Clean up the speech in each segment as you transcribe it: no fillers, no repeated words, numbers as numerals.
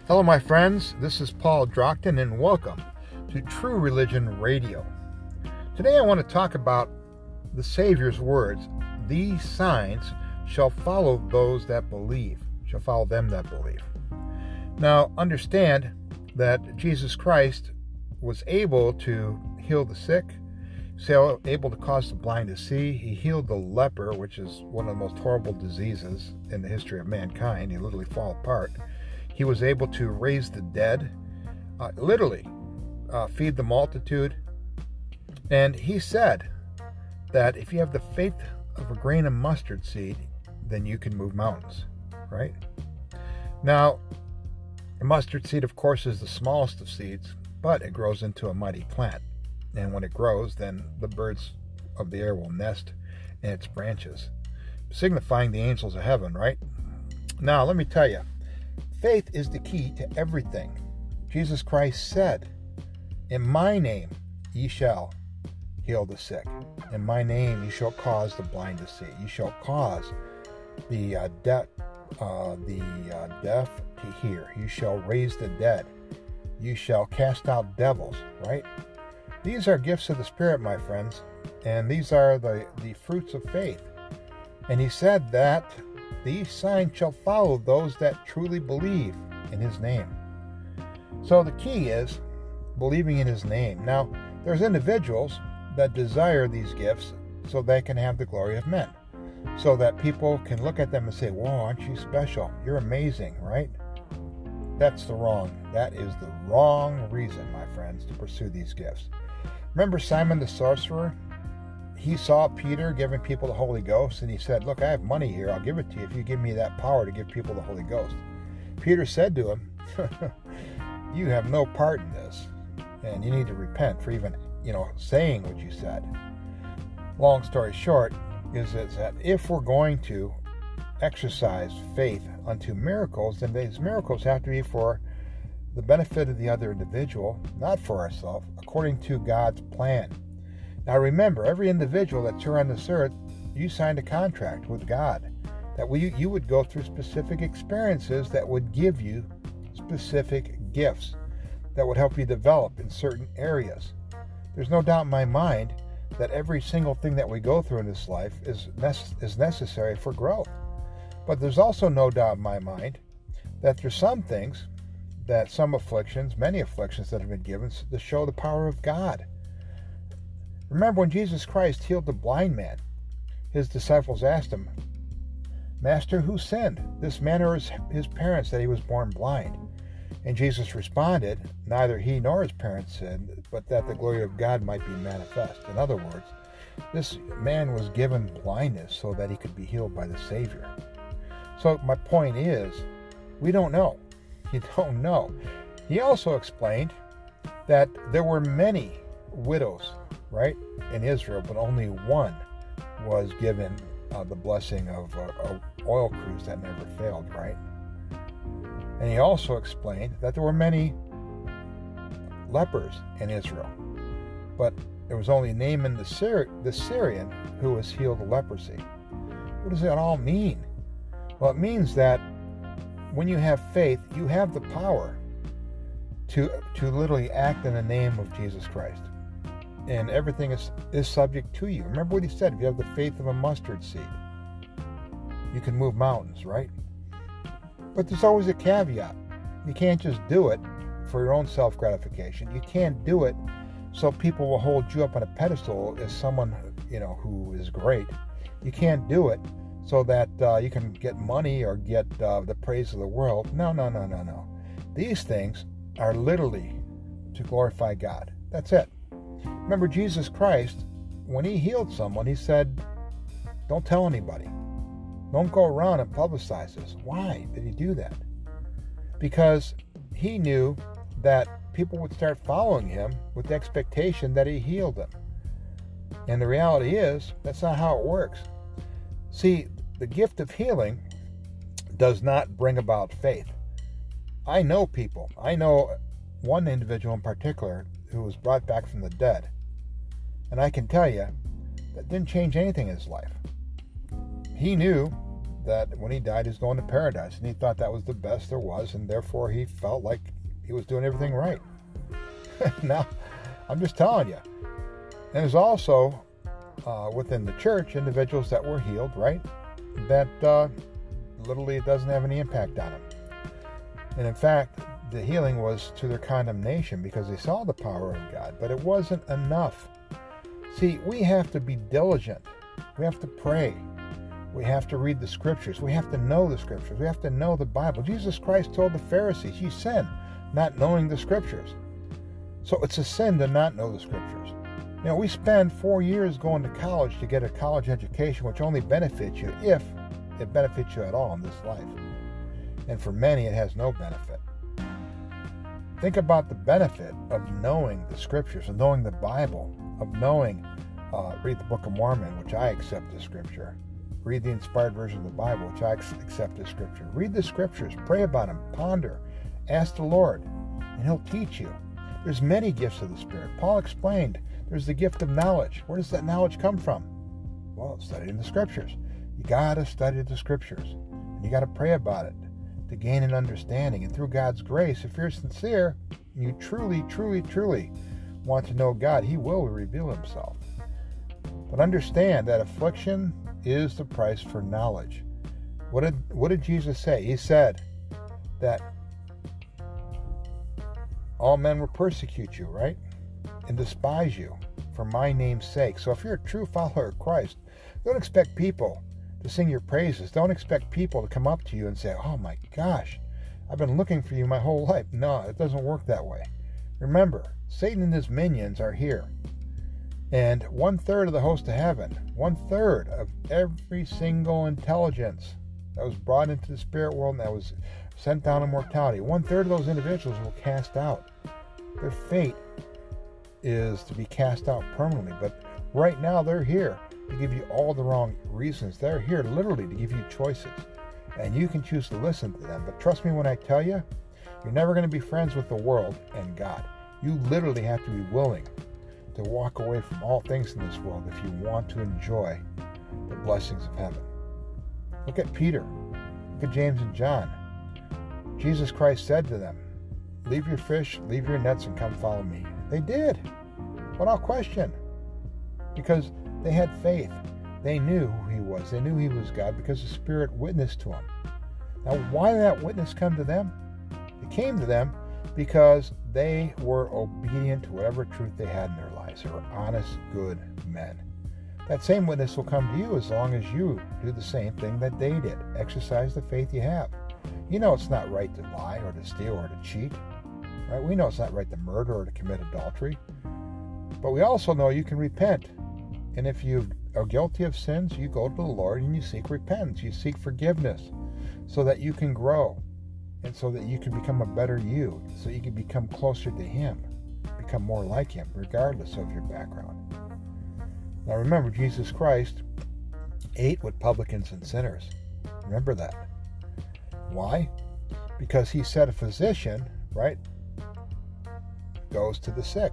Hello, my friends. This is Paul Drockton, and welcome to True Religion Radio. Today I want to talk about the Savior's words, "These signs shall follow those that believe," shall follow them that believe. Now, understand that Jesus Christ was able to heal the sick, able to cause the blind to see. He healed the leper, which is one of the most horrible diseases in the history of mankind. He literally fall apart. He was able to raise the dead, feed the multitude. And he said that if you have the faith of a grain of mustard seed, then you can move mountains, right? Now, a mustard seed, of course, is the smallest of seeds, but it grows into a mighty plant. And when it grows, then the birds of the air will nest in its branches, signifying the angels of heaven, right? Now, let me tell you, faith is the key to everything. Jesus Christ said, "In my name ye shall heal the sick. In my name you shall cause the blind to see. You shall cause the deaf to hear. You shall raise the dead. You shall cast out devils," right? These are gifts of the Spirit, my friends, and these are the fruits of faith. And he said that these signs shall follow those that truly believe in his name. So the key is believing in his name. Now, there's individuals that desire these gifts so they can have the glory of men, so that people can look at them and say, "Whoa, aren't you special? You're amazing," right? That is the wrong reason, my friends, to pursue these gifts. Remember Simon the sorcerer? He saw Peter giving people the Holy Ghost, and he said, "Look, I have money here. I'll give it to you if you give me that power to give people the Holy Ghost." Peter said to him, "You have no part in this, and you need to repent for even, saying what you said." Long story short is that if we're going to exercise faith unto miracles, then these miracles have to be for the benefit of the other individual, not for ourselves, according to God's plan. Now remember, every individual that's here on this earth, you signed a contract with God that you would go through specific experiences that would give you specific gifts that would help you develop in certain areas. There's no doubt in my mind that every single thing that we go through in this life is necessary for growth. But there's also no doubt in my mind that there's some things, some afflictions, many afflictions that have been given to show the power of God. Remember when Jesus Christ healed the blind man, his disciples asked him, "Master, who sinned, this man or his parents, that he was born blind?" And Jesus responded, "Neither he nor his parents sinned, but that the glory of God might be manifest." In other words, this man was given blindness so that he could be healed by the Savior. So my point is, we don't know. You don't know. He also explained that there were many widows, right, in Israel, but only one was given the blessing of an oil cruse that never failed, right? And he also explained that there were many lepers in Israel, but there was only Naaman the Syrian who was healed of leprosy. What does that all mean? Well, it means that when you have faith, you have the power to literally act in the name of Jesus Christ. And everything is subject to you. Remember what he said, if you have the faith of a mustard seed, you can move mountains, right? But there's always a caveat. You can't just do it for your own self-gratification. You can't do it so people will hold you up on a pedestal as someone, who is great. You can't do it so that you can get money or get the praise of the world. No. These things are literally to glorify God. That's it. Remember Jesus Christ, when he healed someone, he said, "Don't tell anybody. Don't go around and publicize this." Why did he do that? Because he knew that people would start following him with the expectation that he healed them. And the reality is, that's not how it works. See, the gift of healing does not bring about faith. I know people. I know one individual in particular who was brought back from the dead. And I can tell you, that didn't change anything in his life. He knew that when he died, he was going to paradise, and he thought that was the best there was, and therefore he felt like he was doing everything right. Now, I'm just telling you. And there's also, within the church, individuals that were healed, right? That literally it doesn't have any impact on them. And in fact, the healing was to their condemnation because they saw the power of God, but it wasn't enough. See, we have to be diligent. We have to pray. We have to read the scriptures. We have to know the scriptures. We have to know the Bible. Jesus Christ told the Pharisees, you sin, not knowing the scriptures. So it's a sin to not know the scriptures. You know, we spend 4 years going to college to get a college education, which only benefits you if it benefits you at all in this life. And for many, it has no benefit. Think about the benefit of knowing the scriptures, of knowing the Bible, of knowing, read the Book of Mormon, which I accept as scripture. Read the inspired version of the Bible, which I accept as scripture. Read the scriptures, pray about them, ponder, ask the Lord, and he'll teach you. There's many gifts of the Spirit. Paul explained there's the gift of knowledge. Where does that knowledge come from? Well, studying the scriptures. You got to study the scriptures, and you got to pray about it to gain an understanding. And through God's grace, if you're sincere, and you truly, truly, truly want to know God, he will reveal himself. But understand that affliction is the price for knowledge. What did Jesus say? He said that all men will persecute you, right? And despise you for my name's sake. So if you're a true follower of Christ, don't expect people to sing your praises. Don't expect people to come up to you and say, oh my gosh, I've been looking for you my whole life. No, it doesn't work that way. Remember, Satan and his minions are here. And 1/3 of the host of heaven, 1/3 of every single intelligence that was brought into the spirit world and that was sent down in mortality, 1/3 of those individuals will cast out. Their fate is to be cast out permanently. But right now they're here to give you all the wrong reasons. They're here literally to give you choices. And you can choose to listen to them. But trust me when I tell you, you're never going to be friends with the world and God. You literally have to be willing to walk away from all things in this world if you want to enjoy the blessings of heaven. Look at Peter. Look at James and John. Jesus Christ said to them, leave your fish, leave your nets, and come follow me. They did, without question, because they had faith. They knew who he was. They knew he was God because the Spirit witnessed to him. Now, why did that witness come to them? It came to them because they were obedient to whatever truth they had in their lives. They were honest, good men. That same witness will come to you as long as you do the same thing that they did. Exercise the faith you have. You know it's not right to lie or to steal or to cheat. Right? We know it's not right to murder or to commit adultery. But we also know you can repent. And if you are guilty of sins, you go to the Lord and you seek repentance. You seek forgiveness so that you can grow and so that you can become a better you, so you can become closer to him, become more like him, regardless of your background. Now remember, Jesus Christ ate with publicans and sinners. Remember that. Why? Because he said a physician, right, goes to the sick,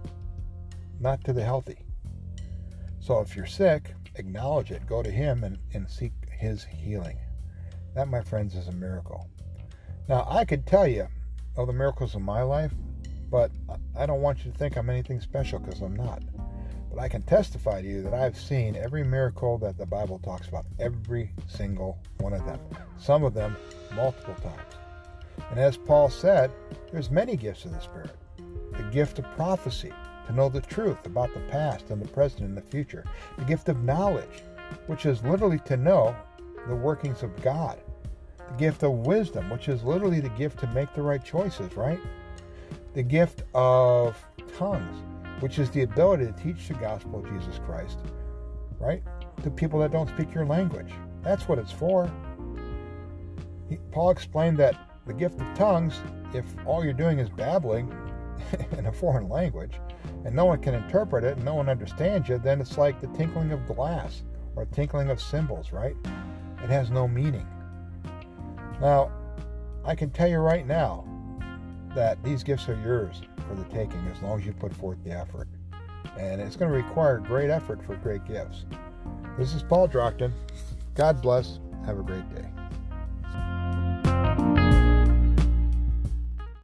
not to the healthy. So if you're sick, acknowledge it. Go to him and seek his healing. That, my friends, is a miracle. Now, I could tell you of the miracles in my life, but I don't want you to think I'm anything special because I'm not. But I can testify to you that I've seen every miracle that the Bible talks about, every single one of them. Some of them multiple times. And as Paul said, there's many gifts of the Spirit. The gift of prophecy, to know the truth about the past and the present and the future. The gift of knowledge, which is literally to know the workings of God. The gift of wisdom, which is literally the gift to make the right choices, right? The gift of tongues, which is the ability to teach the gospel of Jesus Christ, right? To people that don't speak your language. That's what it's for. Paul explained that the gift of tongues, if all you're doing is babbling in a foreign language, and no one can interpret it, and no one understands you, then it's like the tinkling of glass, or tinkling of cymbals, right? It has no meaning. Now, I can tell you right now that these gifts are yours for the taking as long as you put forth the effort. And it's going to require great effort for great gifts. This is Paul Drockton. God bless. Have a great day.